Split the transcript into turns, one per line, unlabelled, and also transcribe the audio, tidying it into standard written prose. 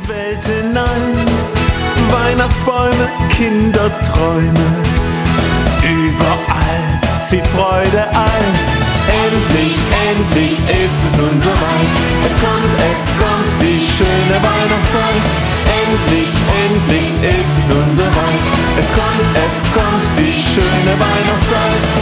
Welt hinein. Weihnachtsbäume, Kinderträume, überall zieht Freude ein. Endlich, endlich ist es nun soweit. Es kommt die schöne Weihnachtszeit. Endlich, endlich ist es nun soweit. Es kommt die schöne Weihnachtszeit.